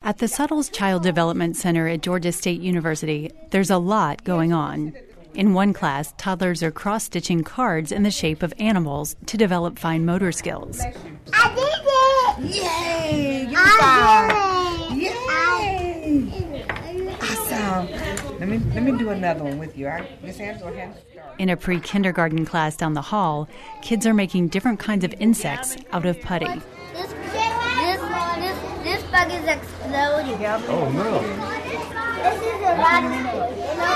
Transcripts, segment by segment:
At the Suttles Child Development Center at Georgia State University, there's a lot going on. In one class, toddlers are cross-stitching cards in the shape of animals to develop fine motor skills. I did it! Yay! Yay! Awesome. Let me do another one with you. Miss Angela has to start. In a pre-kindergarten class down the hall, kids are making different kinds of insects out of putty. This bug is exploding. Oh, no. This is a rabbit.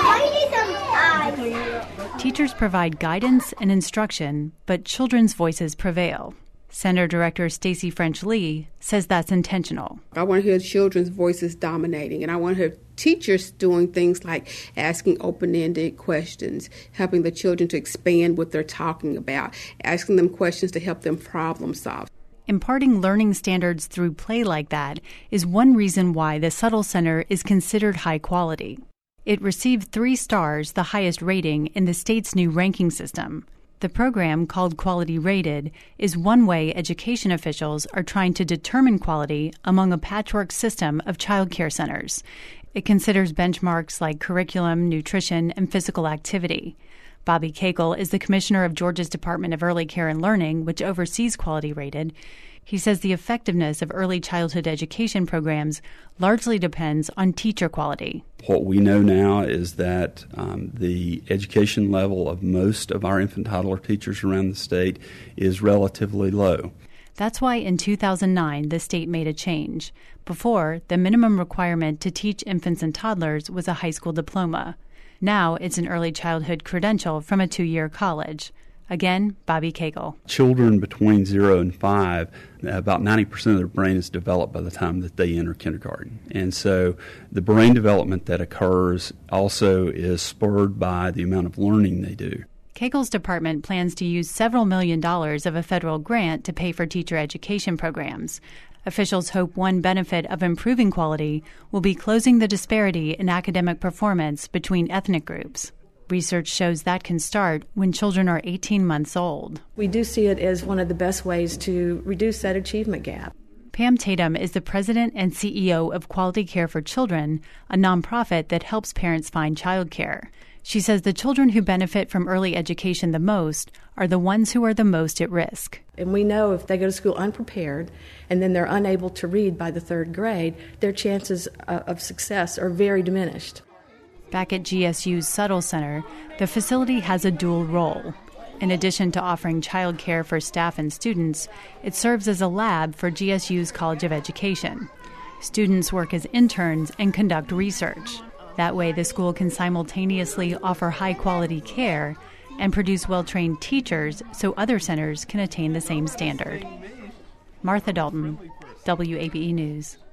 I need some eyes. Teachers provide guidance and instruction, but children's voices prevail. Center Director Stacy French Lee says that's intentional. I want to hear children's voices dominating, and I want to hear teachers doing things like asking open-ended questions, helping the children to expand what they're talking about, asking them questions to help them problem solve. Imparting learning standards through play like that is one reason why the Suttles Center is considered high quality. It received 3 stars, the highest rating in the state's new ranking system. The program, called Quality Rated, is one way education officials are trying to determine quality among a patchwork system of child care centers. It considers benchmarks like curriculum, nutrition, and physical activity. Bobby Cagle is the commissioner of Georgia's Department of Early Care and Learning, which oversees Quality Rated. He says the effectiveness of early childhood education programs largely depends on teacher quality. What we know now is that the education level of most of our infant toddler teachers around the state is relatively low. That's why in 2009 the state made a change. Before, the minimum requirement to teach infants and toddlers was a high school diploma. Now it's an early childhood credential from a 2-year college. Again, Bobby Cagle. Children between 0 and 5, about 90% of their brain is developed by the time that they enter kindergarten. And so the brain development that occurs also is spurred by the amount of learning they do. Cagle's department plans to use several $1 million of a federal grant to pay for teacher education programs. Officials hope one benefit of improving quality will be closing the disparity in academic performance between ethnic groups. Research shows that can start when children are 18 months old. We do see it as one of the best ways to reduce that achievement gap. Pam Tatum is the president and CEO of Quality Care for Children, a nonprofit that helps parents find childcare. She says the children who benefit from early education the most are the ones who are the most at risk. And we know if they go to school unprepared and then they're unable to read by the 3rd grade, their chances of success are very diminished. Back at GSU's Suttles Center, the facility has a dual role. In addition to offering child care for staff and students, it serves as a lab for GSU's College of Education. Students work as interns and conduct research. That way, the school can simultaneously offer high-quality care and produce well-trained teachers so other centers can attain the same standard. Martha Dalton, WABE News.